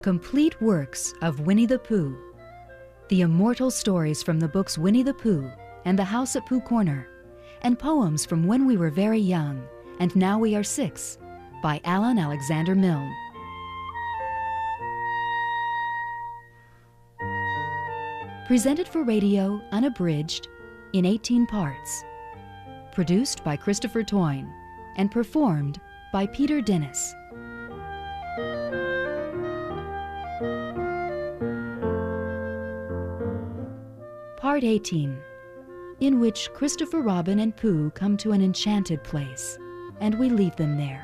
Complete works of Winnie the Pooh. The immortal stories from the books Winnie the Pooh and The House at Pooh Corner, and poems from when we were very young and now we are 6, by Alan Alexander Milne. Presented for radio, unabridged, in 18 parts. Produced by Christopher Toyne and performed by Peter Dennis. Part 18, in which Christopher Robin and Pooh come to an enchanted place, and we leave them there.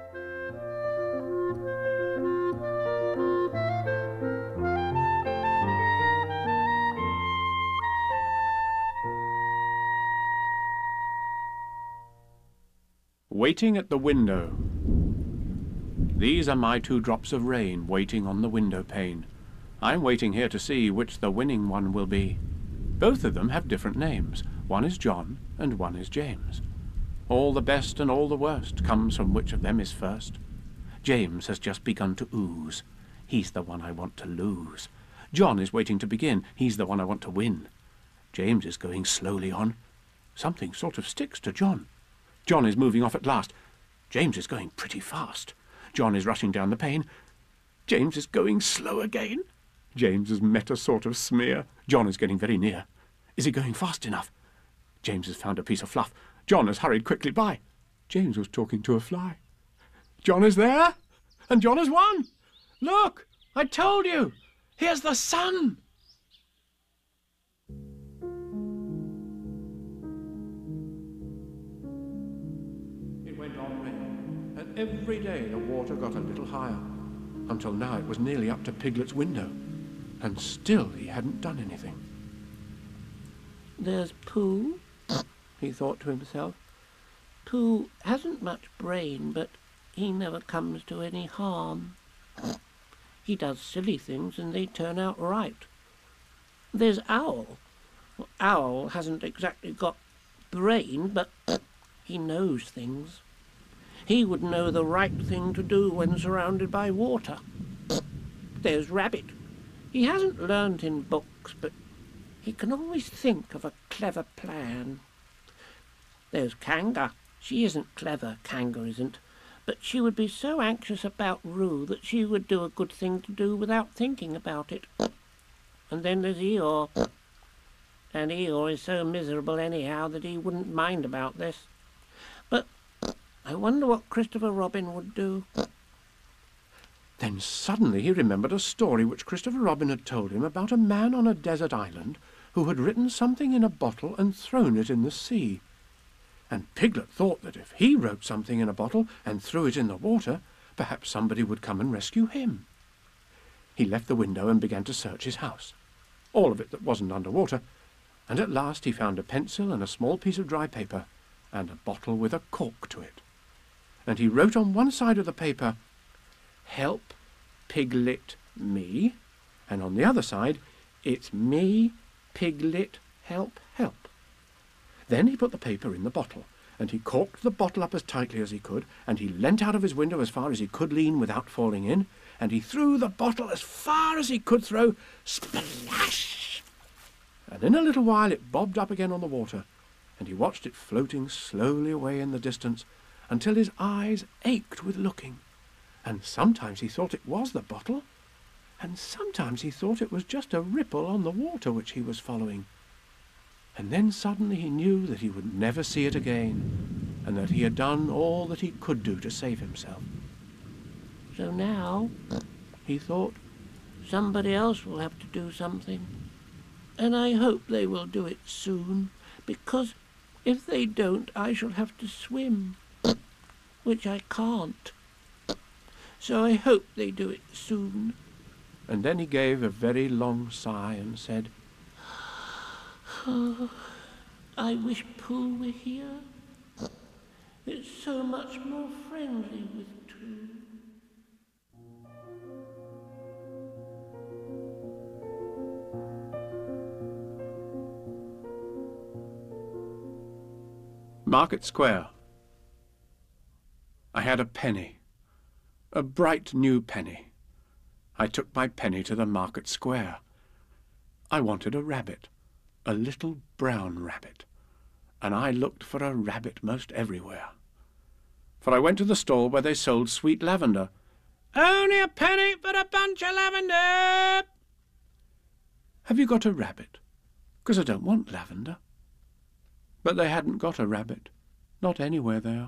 Waiting at the window. These are my 2 drops of rain waiting on the window pane. I'm waiting here to see which the winning one will be. Both of them have different names. One is John and one is James. All the best and all the worst comes from which of them is first. James has just begun to ooze. He's the one I want to lose. John is waiting to begin. He's the one I want to win. James is going slowly on. Something sort of sticks to John. John is moving off at last. James is going pretty fast. John is rushing down the pane. James is going slow again. James has met a sort of smear. John is getting very near. Is he going fast enough? James has found a piece of fluff. John has hurried quickly by. James was talking to a fly. John is there, and John has won. Look, I told you. Here's the sun. It went on raining, and every day the water got a little higher, until now it was nearly up to Piglet's window, and still he hadn't done anything. There's Pooh, he thought to himself. Pooh hasn't much brain, but he never comes to any harm. He does silly things and they turn out right. There's Owl. Well, Owl hasn't exactly got brain, but he knows things. He would know the right thing to do when surrounded by water. There's Rabbit. He hasn't learned in books, but he can always think of a clever plan. There's Kanga. She isn't clever, Kanga isn't, but she would be so anxious about Roo that she would do a good thing to do without thinking about it. And then there's Eeyore. And Eeyore is so miserable anyhow that he wouldn't mind about this. But I wonder what Christopher Robin would do. Then suddenly he remembered a story which Christopher Robin had told him about a man on a desert island who had written something in a bottle and thrown it in the sea. And Piglet thought that if he wrote something in a bottle and threw it in the water, perhaps somebody would come and rescue him. He left the window and began to search his house, all of it that wasn't under water, and at last he found a pencil and a small piece of dry paper and a bottle with a cork to it. And he wrote on one side of the paper, "Help Piglet me," and on the other side, "It's me, Piglet, help, help." Then he put the paper in the bottle, and he corked the bottle up as tightly as he could, and he leant out of his window as far as he could lean without falling in, and he threw the bottle as far as he could throw, splash! And in a little while it bobbed up again on the water, and he watched it floating slowly away in the distance until his eyes ached with looking, and sometimes he thought it was the bottle, and sometimes he thought it was just a ripple on the water which he was following. And then suddenly he knew that he would never see it again, and that he had done all that he could do to save himself. So now, he thought, somebody else will have to do something. And I hope they will do it soon, because if they don't, I shall have to swim, which I can't. So I hope they do it soon. And then he gave a very long sigh and said, "Oh, I wish Pooh were here. It's so much more friendly with 2. Market Square. I had a penny, a bright new penny. I took my penny to the market square. I wanted a rabbit, a little brown rabbit, and I looked for a rabbit most everywhere. For I went to the stall where they sold sweet lavender. "Only a penny for a bunch of lavender!" "Have you got a rabbit? 'Cause I don't want lavender." But they hadn't got a rabbit, not anywhere there.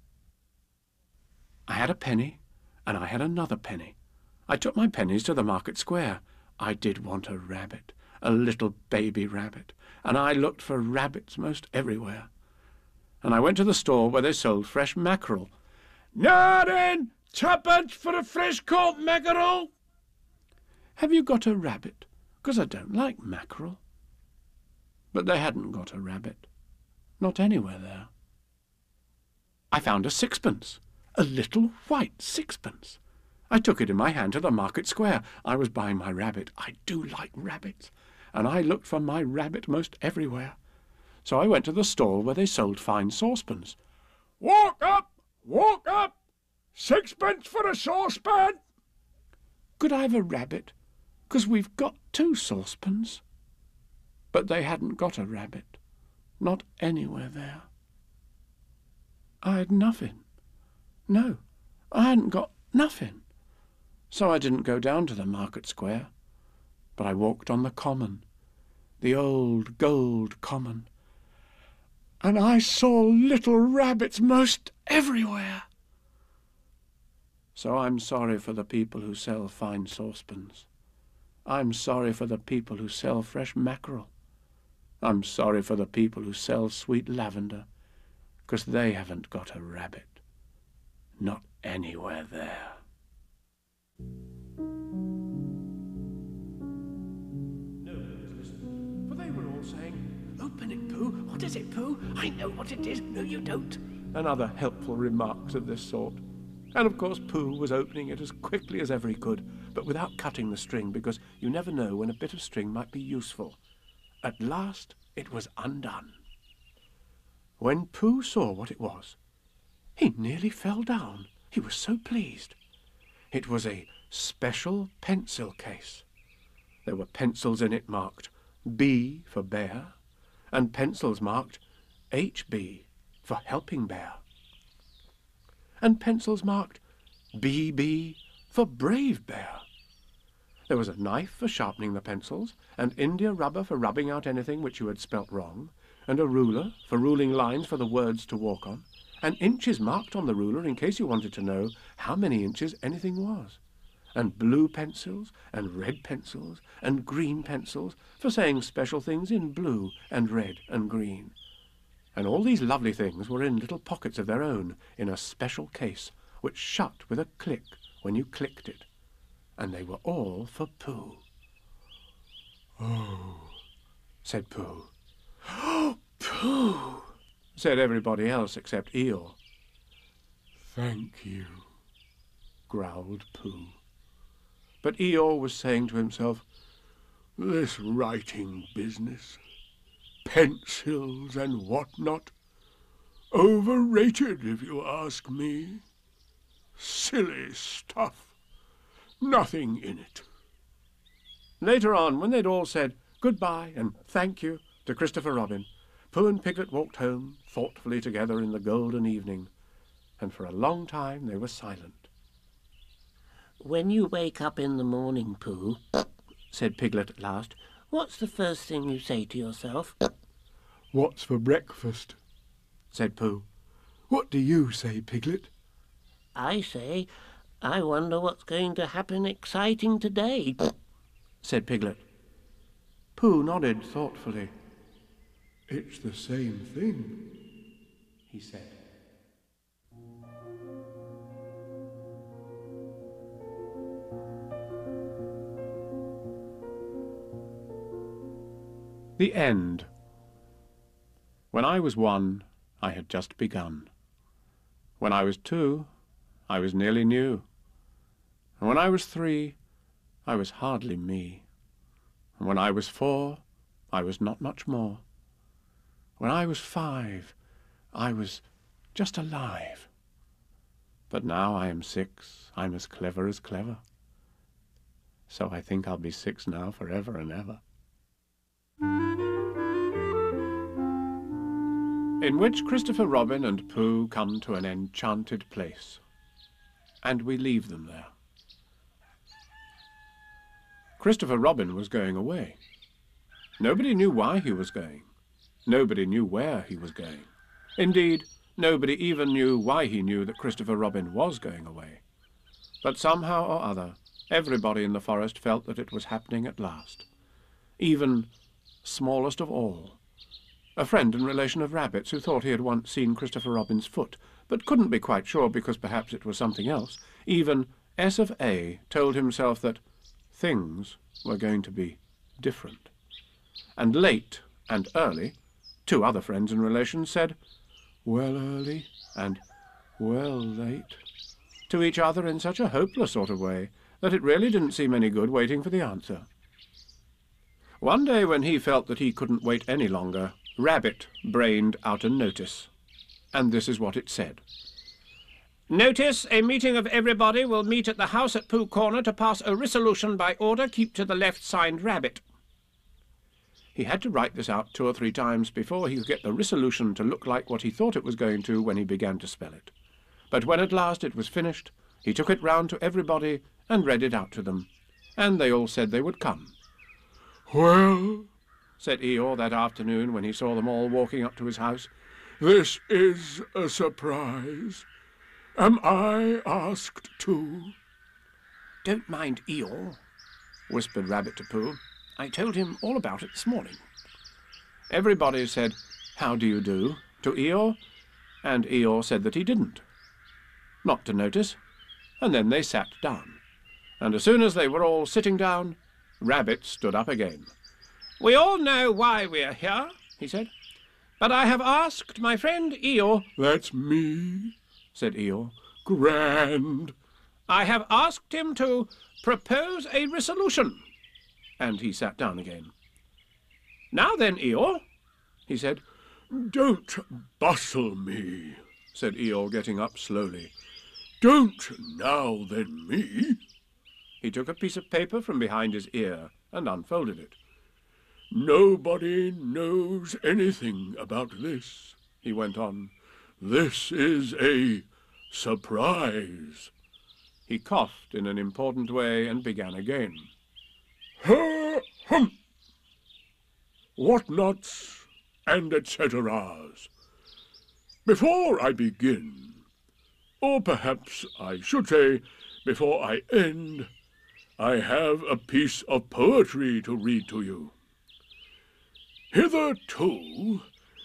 I had a penny, and I had another penny. I took my pennies to the market square. I did want a rabbit, a little baby rabbit, and I looked for rabbits most everywhere. And I went to the store where they sold fresh mackerel. "Now then, twopence for a fresh-caught mackerel!" "Have you got a rabbit? 'Cause I don't like mackerel." But they hadn't got a rabbit, not anywhere there. I found a sixpence, a little white sixpence. I took it in my hand to the market square. I was buying my rabbit. I do like rabbits, and I looked for my rabbit most everywhere. So I went to the stall where they sold fine saucepans. Walk up! Sixpence for a saucepan!" "Could I have a rabbit? 'Cause we've got 2 saucepans." But they hadn't got a rabbit, not anywhere there. I had nothing. No, I hadn't got nothing. So I didn't go down to the market square, but I walked on the common, the old gold common, and I saw little rabbits most everywhere. So I'm sorry for the people who sell fine saucepans. I'm sorry for the people who sell fresh mackerel. I'm sorry for the people who sell sweet lavender, 'cause they haven't got a rabbit, not anywhere there. Nobody was listening, for they were all saying, "Open it, Pooh! What is it, Pooh? I know what it is. No, you don't," and other helpful remarks of this sort. And of course Pooh was opening it as quickly as ever he could, but without cutting the string, because you never know when a bit of string might be useful. At last it was undone. When Pooh saw what it was, he nearly fell down. He was so pleased. It was a special pencil case. There were pencils in it marked B for bear, and pencils marked HB for helping bear, and pencils marked BB for brave bear. There was a knife for sharpening the pencils, and India rubber for rubbing out anything which you had spelt wrong, and a ruler for ruling lines for the words to walk on, and inches marked on the ruler in case you wanted to know how many inches anything was, and blue pencils, and red pencils, and green pencils for saying special things in blue and red and green. And all these lovely things were in little pockets of their own in a special case, which shut with a click when you clicked it. And they were all for Pooh. "Oh," said Pooh. "Oh, Pooh," said everybody else except Eeyore. "Thank you," growled Pooh. But Eeyore was saying to himself, "This writing business, pencils and what not, overrated if you ask me. Silly stuff. Nothing in it." Later on, when they'd all said goodbye and thank you to Christopher Robin, Pooh and Piglet walked home thoughtfully together in the golden evening, and for a long time they were silent. "When you wake up in the morning, Pooh," said Piglet at last, "what's the first thing you say to yourself?" "What's for breakfast?" said Pooh. "What do you say, Piglet?" "I say, I wonder what's going to happen exciting today," said Piglet. Pooh nodded thoughtfully. "It's the same thing," he said. The End. When I was 1, I had just begun. When I was 2, I was nearly new. And when I was 3, I was hardly me. And when I was 4, I was not much more. When I was 5, I was just alive. But now I am 6, I'm as clever as clever. So I think I'll be 6 now forever and ever. In which Christopher Robin and Pooh come to an enchanted place, and we leave them there. Christopher Robin was going away. Nobody knew why he was going. Nobody knew where he was going. Indeed, nobody even knew why he knew that Christopher Robin was going away. But somehow or other, everybody in the forest felt that it was happening at last. Even, smallest of all, a friend and relation of Rabbit's who thought he had once seen Christopher Robin's foot, but couldn't be quite sure because perhaps it was something else. Even S of A told himself that things were going to be different. And late and early, 2 other friends and relations said, "Well, early," and "Well, late," to each other in such a hopeless sort of way that it really didn't seem any good waiting for the answer. One day when he felt that he couldn't wait any longer, Rabbit brained out a notice, and this is what it said. "Notice, a meeting of everybody will meet at the house at Pooh Corner to pass a resolution by order keep to the left signed Rabbit." He had to write this out 2 or 3 times before he could get the resolution to look like what he thought it was going to when he began to spell it. But when at last it was finished, he took it round to everybody and read it out to them, and they all said they would come. "Well," said Eeyore that afternoon when he saw them all walking up to his house, "this is a surprise. Am I asked too?" "Don't mind Eeyore," whispered Rabbit to Pooh. "I told him all about it this morning." Everybody said, "How do you do?" to Eeyore, and Eeyore said that he didn't. Not to notice, and then they sat down. And as soon as they were all sitting down, Rabbit stood up again. "We all know why we're here," he said, "but I have asked my friend Eeyore—" "That's me," said Eeyore. "Grand." "I have asked him to propose a resolution." And he sat down again. "Now then, Eeyore," he said. "Don't bustle me," said Eeyore, getting up slowly. "Don't now then me." He took a piece of paper from behind his ear and unfolded it. "Nobody knows anything about this," he went on. "This is a surprise." He coughed in an important way and began again. Hum. Whatnots and et-ceteras. Before I begin, or perhaps I should say before I end, I have a piece of poetry to read to you. Hitherto,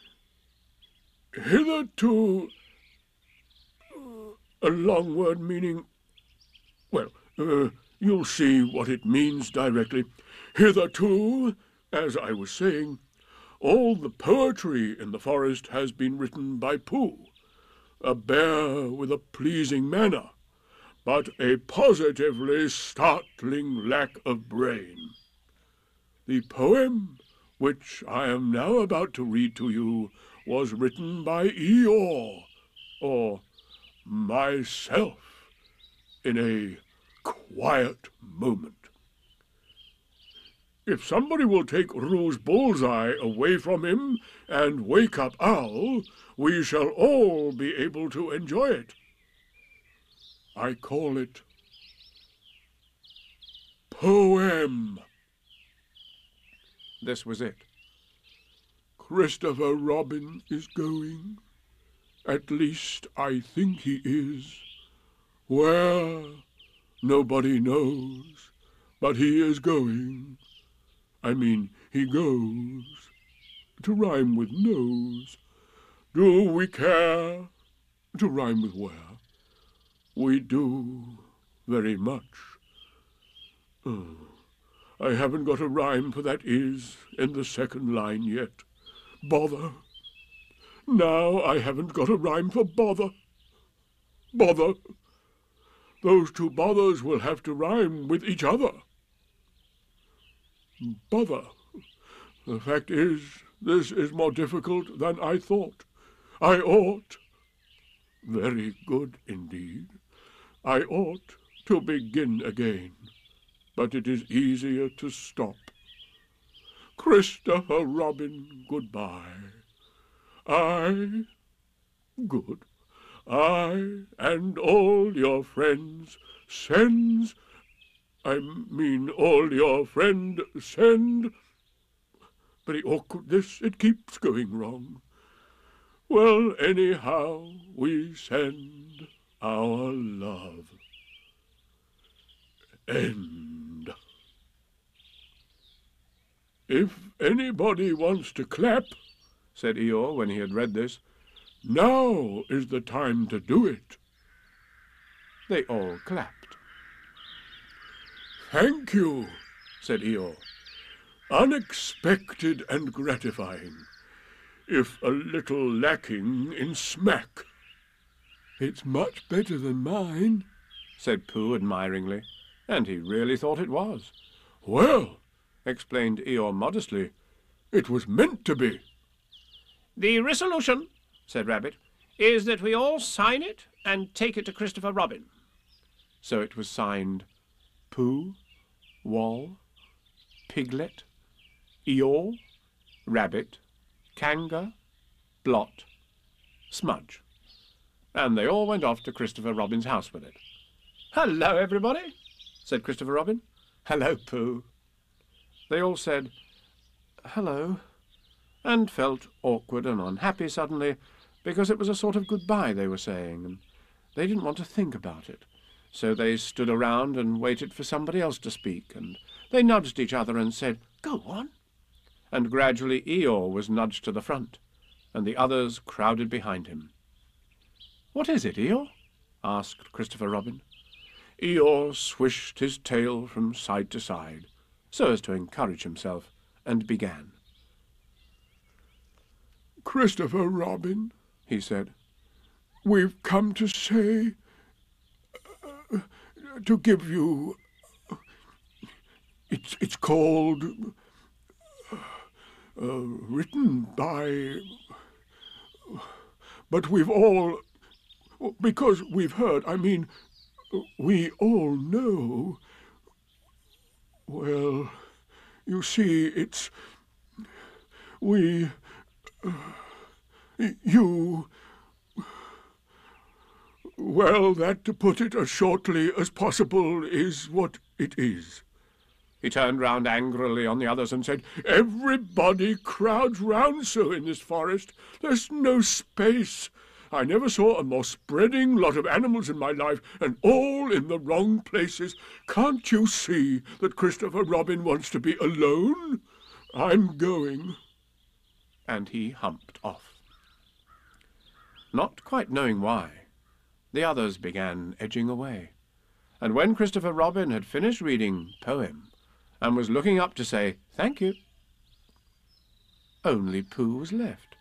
a long word meaning, well, you'll see what it means directly. Hitherto, as I was saying, all the poetry in the forest has been written by Pooh, a bear with a pleasing manner, but a positively startling lack of brain. The poem which I am now about to read to you was written by Eeyore, or myself, in a quiet moment. If somebody will take Ruse Bullseye away from him and wake up Owl, we shall all be able to enjoy it. I call it Poem. This was it. Christopher Robin is going. At least I think he is. Where? Nobody knows. But he is going. I mean, he goes. To rhyme with nose. Do we care? To rhyme with where? We do, very much. Oh, I haven't got a rhyme for that is in the second line yet. Bother. Now I haven't got a rhyme for bother. Bother. Those two bothers will have to rhyme with each other. Bother. The fact is, this is more difficult than I thought. I ought, very good indeed, I ought to begin again. but it is easier to stop. Christopher Robin, goodbye. Good. I and all your friends all your friend send. Very awkward this, it keeps going wrong. Well, anyhow, we send our love. End. If anybody wants to clap, said Eeyore when he had read this, now is the time to do it. They all clapped. Thank you, said Eeyore. Unexpected and gratifying, if a little lacking in smack. It's much better than mine, said Pooh admiringly, and he really thought it was. Well, explained Eeyore modestly, it was meant to be. The resolution, said Rabbit, is that we all sign it and take it to Christopher Robin. So it was signed Pooh, Wall, Piglet, Eeyore, Rabbit, Kanga, Blot, Smudge. And they all went off to Christopher Robin's house with it. "Hello, everybody," said Christopher Robin. "Hello, Pooh." They all said, "Hello," and felt awkward and unhappy suddenly, because it was a sort of goodbye they were saying, and they didn't want to think about it. So they stood around and waited for somebody else to speak, and they nudged each other and said, "Go on." And gradually Eeyore was nudged to the front, and the others crowded behind him. "What is it, Eeyore?" asked Christopher Robin. Eeyore swished his tail from side to side, so as to encourage himself, and began. "Christopher Robin," he said, "we've come to say, to give you, it's called, written by, but we've all, because we've heard, we all know, well, you see, it's, well, that, to put it as shortly as possible, is what it is." He turned round angrily on the others and said, "Everybody crowds round so in this forest. There's no space. I never saw a more spreading lot of animals in my life, and all in the wrong places. Can't you see that Christopher Robin wants to be alone? I'm going." And he humped off. Not quite knowing why, the others began edging away, and when Christopher Robin had finished reading Poem and was looking up to say "Thank you," only Pooh was left.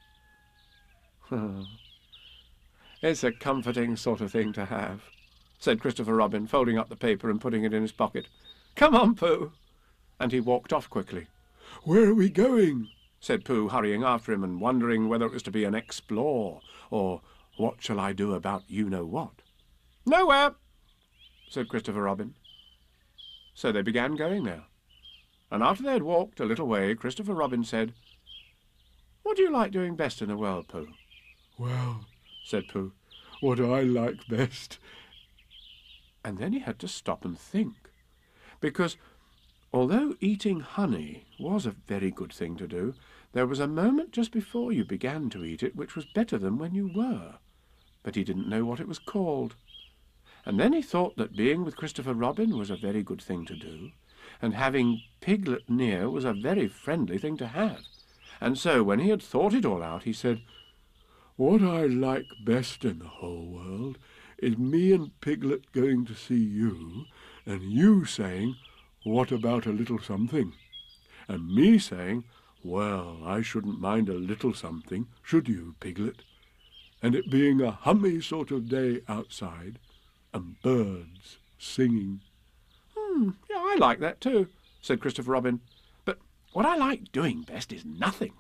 "It's a comforting sort of thing to have," said Christopher Robin, folding up the paper and putting it in his pocket. "Come on, Pooh." And he walked off quickly. "Where are we going?" said Pooh, hurrying after him and wondering whether it was to be an explore or what shall I do about you-know-what. "Nowhere," said Christopher Robin. So they began going there, and after they had walked a little way, Christopher Robin said, "What do you like doing best in the world, Pooh?" "Well," said Pooh, "what I like best." And then he had to stop and think, because although eating honey was a very good thing to do, there was a moment just before you began to eat it which was better than when you were, but he didn't know what it was called. And then he thought that being with Christopher Robin was a very good thing to do, and having Piglet near was a very friendly thing to have. And so when he had thought it all out, he said, "What I like best in the whole world is me and Piglet going to see you, and you saying, 'What about a little something?' and me saying, 'Well, I shouldn't mind a little something, should you, Piglet?' and it being a hummy sort of day outside, and birds singing." "Yeah, I like that too," said Christopher Robin. "But what I like doing best is nothing."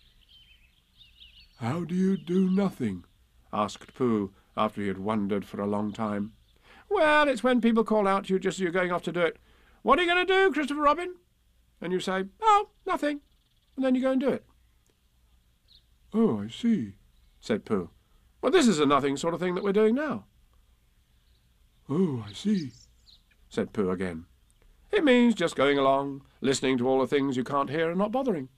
"How do you do nothing?" asked Pooh, after he had wondered for a long time. "Well, it's when people call out to you just as you're going off to do it. "What are you going to do, Christopher Robin?" And you say, "Oh, nothing," and then you go and do it. "Oh, I see," said Pooh. "Well, this is a nothing sort of thing that we're doing now." "Oh, I see," said Pooh again. "It means just going along, listening to all the things you can't hear and not bothering."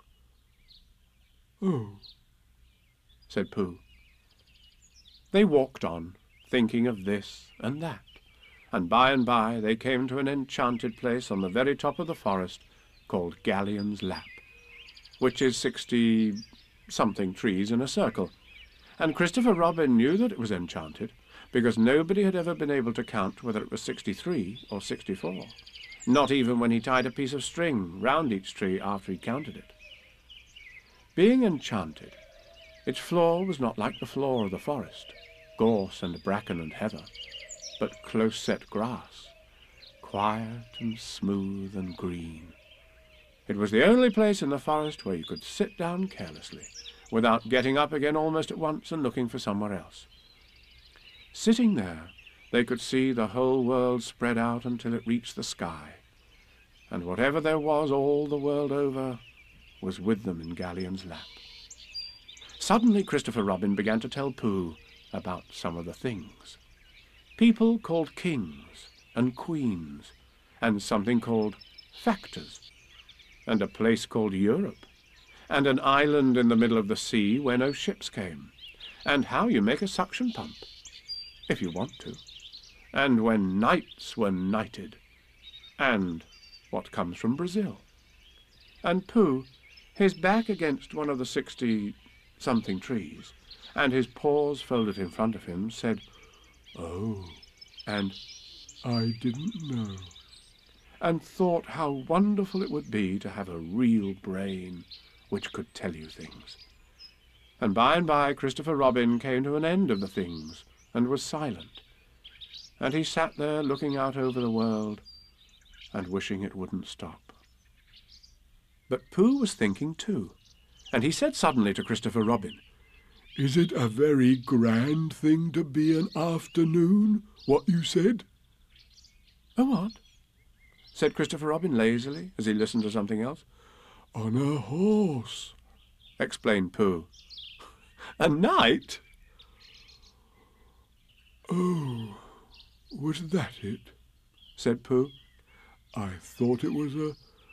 "Oh," said Pooh. They walked on, thinking of this and that, and by they came to an enchanted place on the very top of the forest called Galleon's Lap, which is 60-something trees in a circle, and Christopher Robin knew that it was enchanted, because nobody had ever been able to count whether it was 63 or 64, not even when he tied a piece of string round each tree after he counted it. Being enchanted, its floor was not like the floor of the forest, gorse and bracken and heather, but close-set grass, quiet and smooth and green. It was the only place in the forest where you could sit down carelessly, without getting up again almost at once and looking for somewhere else. Sitting there, they could see the whole world spread out until it reached the sky, and whatever there was all the world over was with them in Galleon's Lap. Suddenly Christopher Robin began to tell Pooh about some of the things. People called kings and queens, and something called factors, and a place called Europe, and an island in the middle of the sea where no ships came, and how you make a suction pump, if you want to, and when knights were knighted, and what comes from Brazil. And Pooh, his back against one of the 60-something trees, and his paws folded in front of him, said, "Oh, and I didn't know," and thought how wonderful it would be to have a real brain which could tell you things. And by Christopher Robin came to an end of the things and was silent, and he sat there looking out over the world and wishing it wouldn't stop. But Pooh was thinking too, and he said suddenly to Christopher Robin, "Is it a very grand thing to be an afternoon, what you said?" "A what?" said Christopher Robin lazily, as he listened to something else. "On a horse," explained Pooh. "A knight?" "Oh, was that it?" said Pooh. "I thought it was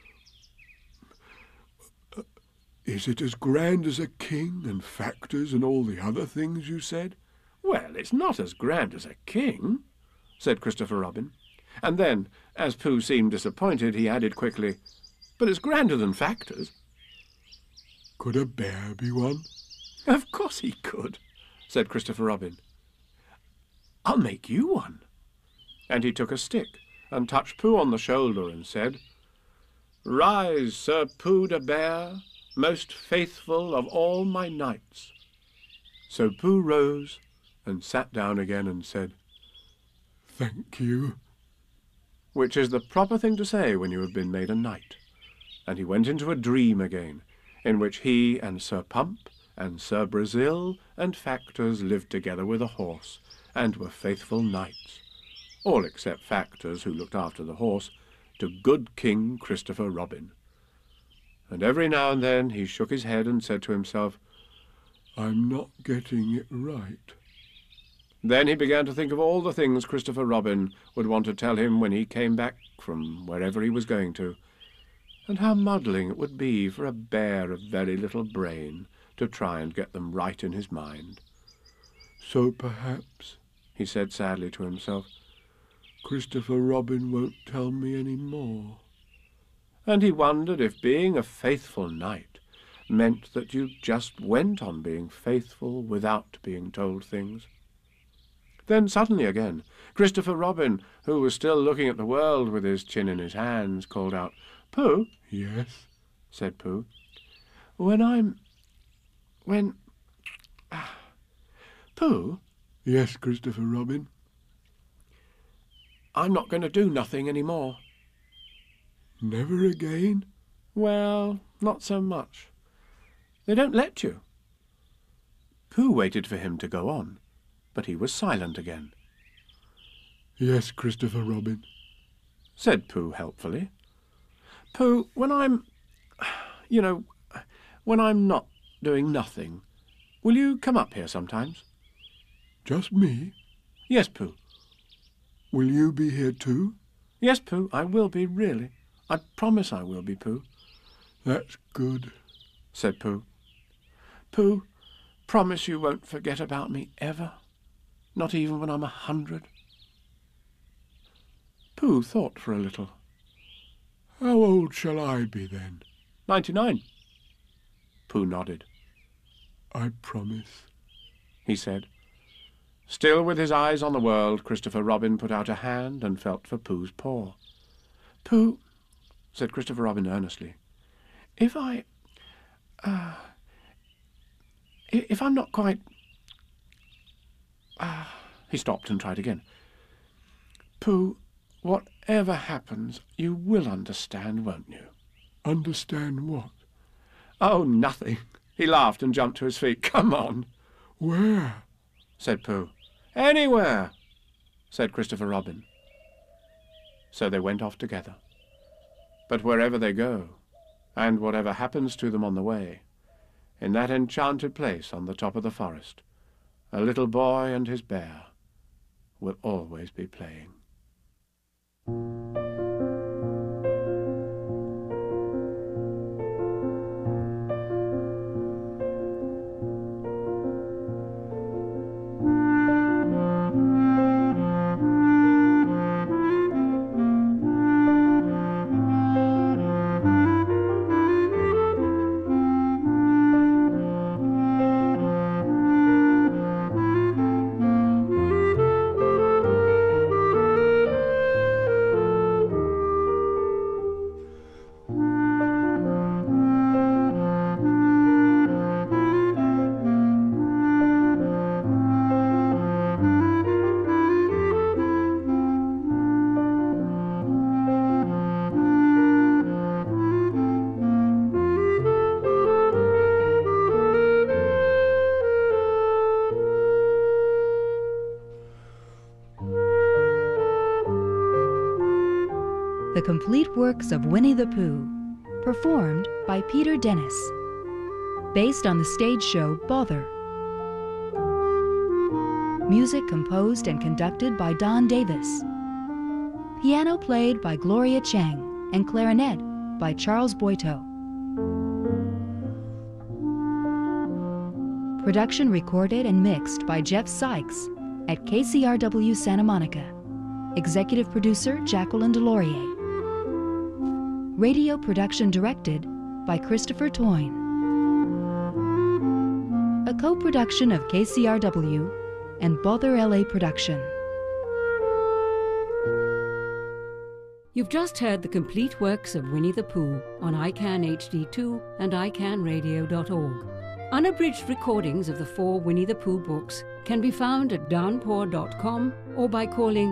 Is it as grand as a king and factors and all the other things you said?" "Well, it's not as grand as a king," said Christopher Robin. And then, as Pooh seemed disappointed, he added quickly, "But it's grander than factors." "Could a bear be one?" "Of course he could," said Christopher Robin. "I'll make you one." And he took a stick and touched Pooh on the shoulder and said, "Rise, Sir Pooh the Bear, most faithful of all my knights." So Pooh rose and sat down again and said, "Thank you," which is the proper thing to say when you have been made a knight. And he went into a dream again, in which he and Sir Pump and Sir Brazil and Factors lived together with a horse, and were faithful knights, all except Factors, who looked after the horse, to good King Christopher Robin. And every now and then he shook his head and said to himself, "I'm not getting it right." Then he began to think of all the things Christopher Robin would want to tell him when he came back from wherever he was going to, and how muddling it would be for a bear of very little brain to try and get them right in his mind. "So perhaps," he said sadly to himself, "Christopher Robin won't tell me any more." And he wondered if being a faithful knight meant that you just went on being faithful without being told things. Then suddenly again, Christopher Robin, who was still looking at the world with his chin in his hands, called out, "Pooh!" "Yes," said Pooh. Pooh?" "Yes, Christopher Robin." "I'm not going to do nothing any more." "Never again?" "Well, not so much. They don't let you." Pooh waited for him to go on, but he was silent again. "Yes, Christopher Robin." said Pooh helpfully. Pooh, when I'm not doing nothing, will you come up here sometimes? Just me? Yes, Pooh. Will you be here too? Yes, Pooh, I will be, really. I promise I will be, Pooh. That's good, said Pooh. Pooh, promise you won't forget about me ever, not even when I'm 100. Pooh thought for a little. How old shall I be then? 99. Pooh nodded. I promise, he said. Still with his eyes on the world, Christopher Robin put out a hand and felt for Pooh's paw. Pooh, said Christopher Robin earnestly, if I'm not quite... He stopped and tried again. Pooh, whatever happens, you will understand, won't you? Understand what? Oh, nothing. He laughed and jumped to his feet. Come on. Where? Said Pooh. Anywhere, said Christopher Robin. So they went off together. But wherever they go, and whatever happens to them on the way, in that enchanted place on the top of the forest, a little boy and his bear will always be playing. The Complete Works of Winnie the Pooh, performed by Peter Dennis. Based on the stage show Bother. Music composed and conducted by Don Davis. Piano played by Gloria Chang and clarinet by Charles Boito. Production recorded and mixed by Jeff Sykes at KCRW Santa Monica. Executive producer Jacqueline Delorier. Radio production directed by Christopher Toyne. A co-production of KCRW and Bother LA Production. You've just heard the complete works of Winnie the Pooh on ICANN HD2 and iCannRadio.org. Unabridged recordings of the 4 Winnie the Pooh books can be found at downpour.com or by calling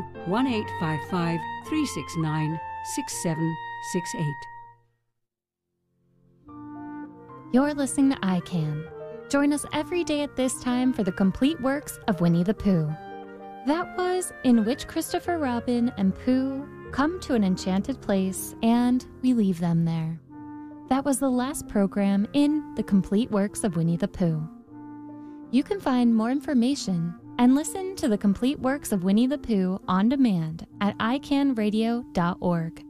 1-855-369-6768. You're listening to ICANN. Join us every day at this time for the complete works of Winnie the Pooh. That was In Which Christopher Robin and Pooh Come to an Enchanted Place and We Leave Them There. That was the last program in the complete works of Winnie the Pooh. You can find more information and listen to the complete works of Winnie the Pooh on demand at iCannRadio.org.